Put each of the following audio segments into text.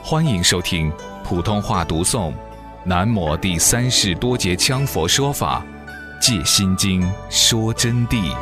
欢迎收听普通话读诵南摩第三世多杰羌佛说法戒心经说真谛。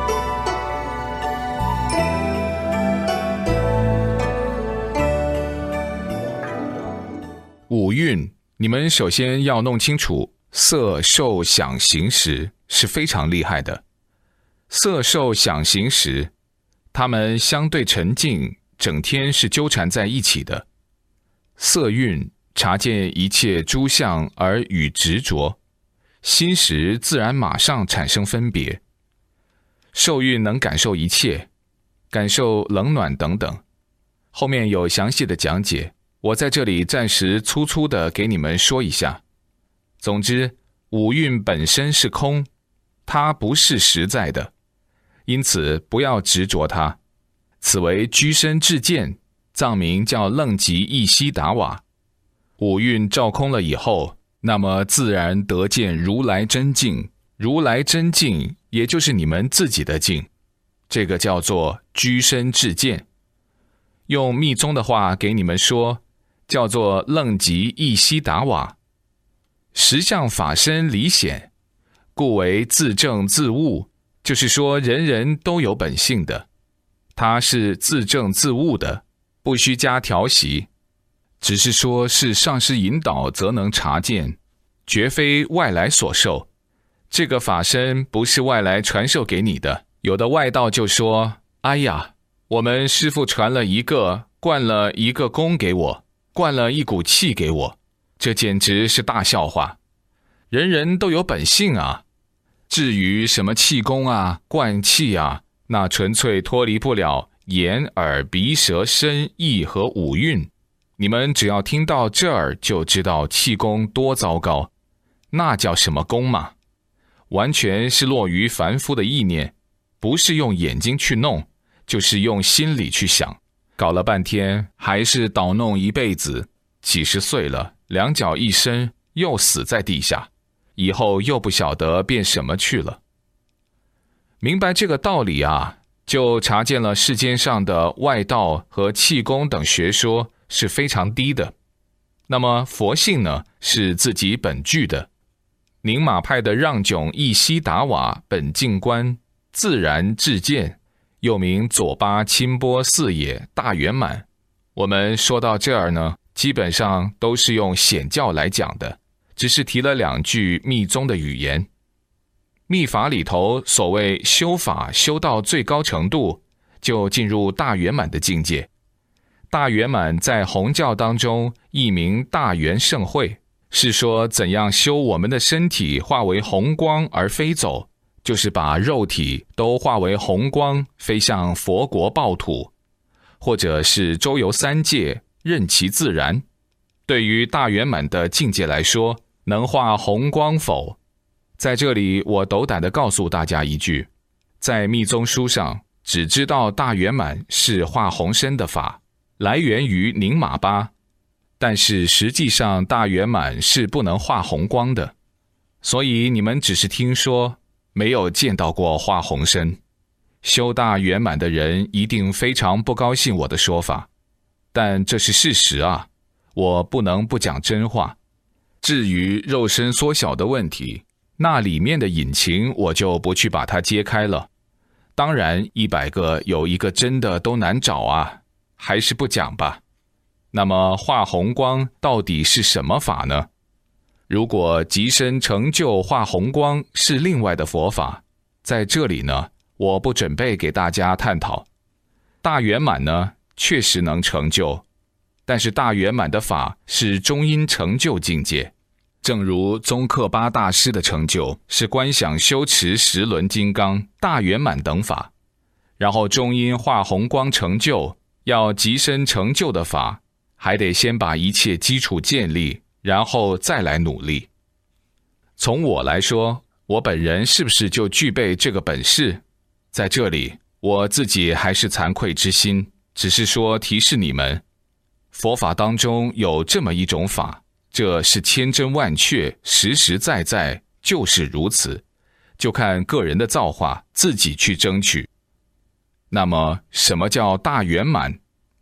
五蕴，你们首先要弄清楚，色受想行识是非常厉害的。色受想行识，它们相对沉静，整天是纠缠在一起的。色蕴察见一切诸相而与执着，心识自然马上产生分别。受蕴能感受一切，感受冷暖等等，后面有详细的讲解，我在这里暂时粗粗的给你们说一下。总之，五蕴本身是空，它不是实在的，因此不要执着它。此为居身智见，藏名叫楞吉一悉达瓦。五蕴照空了以后，那么自然得见如来真境。如来真境也就是你们自己的境，这个叫做居身智见。用密宗的话给你们说，叫做楞吉一悉达瓦。实相法身离显，故为自证自悟，就是说人人都有本性的，它是自证自悟的，不需加调习，只是说是上师引导则能察见，绝非外来所授。这个法身不是外来传授给你的。有的外道就说，哎呀，我们师父传了一个，灌了一个功给我，灌了一股气给我，这简直是大笑话。人人都有本性啊，至于什么气功啊、灌气啊，那纯粹脱离不了眼、耳、鼻、舌、身、意和五蕴。你们只要听到这儿就知道气功多糟糕，那叫什么功嘛？完全是落于凡夫的意念，不是用眼睛去弄，就是用心里去想，搞了半天还是捣弄一辈子，几十岁了，两脚一伸又死在地下，以后又不晓得变什么去了。明白这个道理啊，就察见了世间上的外道和气功等学说是非常低的。那么佛性呢，是自己本具的。宁玛派的让炯一悉达瓦本净观自然智见，又名左巴钦波四野大圆满。我们说到这儿呢，基本上都是用显教来讲的，只是提了两句密宗的语言。密法里头所谓修法修到最高程度，就进入大圆满的境界。大圆满在弘教当中译名大圆盛会，是说怎样修我们的身体化为红光而飞走，就是把肉体都化为红光，飞向佛国报土，或者是周游三界，任其自然。对于大圆满的境界来说，能化红光否？在这里我斗胆地告诉大家一句，在密宗书上只知道大圆满是化红身的法，来源于宁玛巴，但是实际上大圆满是不能化红光的，所以你们只是听说，没有见到过化红身。修大圆满的人一定非常不高兴我的说法，但这是事实啊，我不能不讲真话。至于肉身缩小的问题，那里面的隐情我就不去把它揭开了。当然100个有一个真的都难找啊，还是不讲吧。那么化红光到底是什么法呢？如果极深成就化红光是另外的佛法，在这里呢，我不准备给大家探讨。大圆满呢，确实能成就，但是大圆满的法是中阴成就境界。正如宗喀巴大师的成就是观想修持10轮金刚、大圆满等法，然后中阴化红光成就，要极深成就的法，还得先把一切基础建立，然后再来努力。从我来说，我本人是不是就具备这个本事？在这里，我自己还是惭愧之心，只是说提示你们，佛法当中有这么一种法，这是千真万确，实实在在，就是如此，就看个人的造化，自己去争取。那么什么叫大圆满？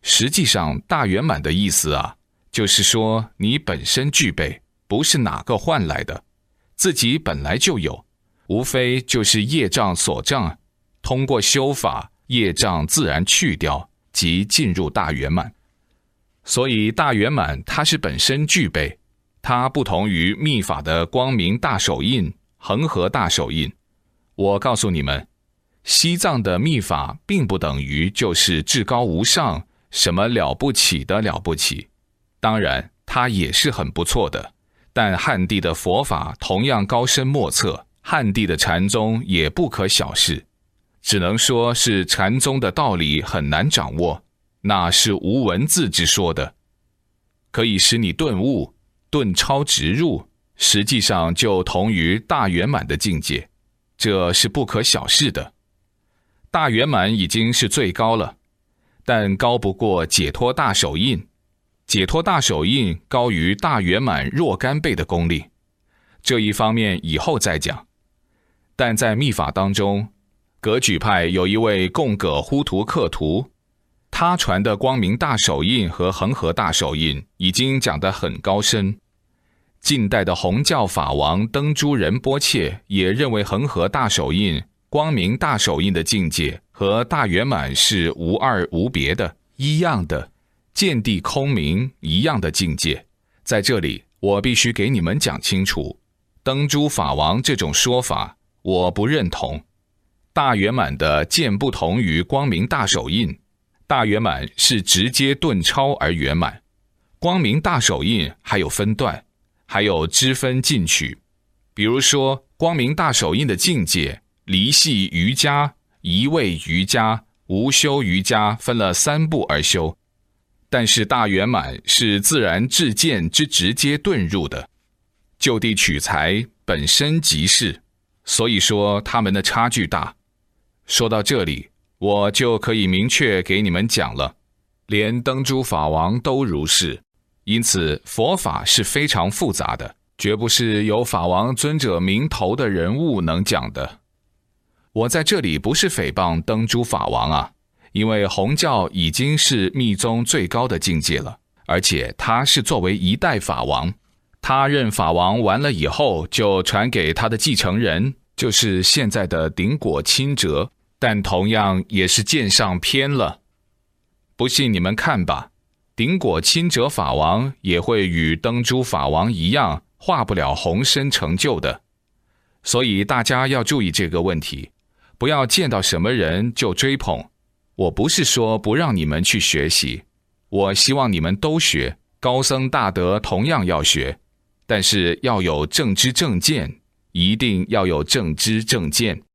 实际上大圆满的意思啊，就是说你本身具备，不是哪个换来的，自己本来就有，无非就是业障所障，通过修法，业障自然去掉，即进入大圆满。所以大圆满它是本身具备，它不同于密法的光明大手印、恒河大手印。我告诉你们，西藏的密法并不等于就是至高无上，什么了不起的了不起，当然它也是很不错的，但汉地的佛法同样高深莫测，汉地的禅宗也不可小视，只能说是禅宗的道理很难掌握，那是无文字之说的，可以使你顿悟，顿超直入，实际上就同于大圆满的境界，这是不可小视的。大圆满已经是最高了，但高不过解脱大手印，解脱大手印高于大圆满若干倍的功力，这一方面以后再讲。但在密法当中，格举派有一位贡葛呼图克图，他传的光明大手印和恒河大手印已经讲得很高深。近代的红教法王登珠仁波切也认为恒河大手印、光明大手印的境界和大圆满是无二无别的，一样的，见地空明一样的境界。在这里我必须给你们讲清楚，登珠法王这种说法我不认同。大圆满的见不同于光明大手印，大圆满是直接顿超而圆满，光明大手印还有分段，还有支分进取。比如说光明大手印的境界，离系瑜伽、一味瑜伽、无修瑜伽分了3步而修，但是大圆满是自然至见之直接顿入的，就地取材本身即是，所以说他们的差距大。说到这里，我就可以明确给你们讲了，连登珠法王都如是，因此佛法是非常复杂的，绝不是有法王尊者名头的人物能讲的。我在这里不是诽谤登珠法王啊，因为红教已经是密宗最高的境界了，而且他是作为一代法王，他任法王完了以后就传给他的继承人，就是现在的顶果钦哲，但同样也是见上偏了。不信你们看吧，顶果钦哲法王也会与登珠法王一样，化不了虹身成就的。所以大家要注意这个问题，不要见到什么人就追捧。我不是说不让你们去学习，我希望你们都学，高僧大德同样要学，但是要有正知正见，一定要有正知正见。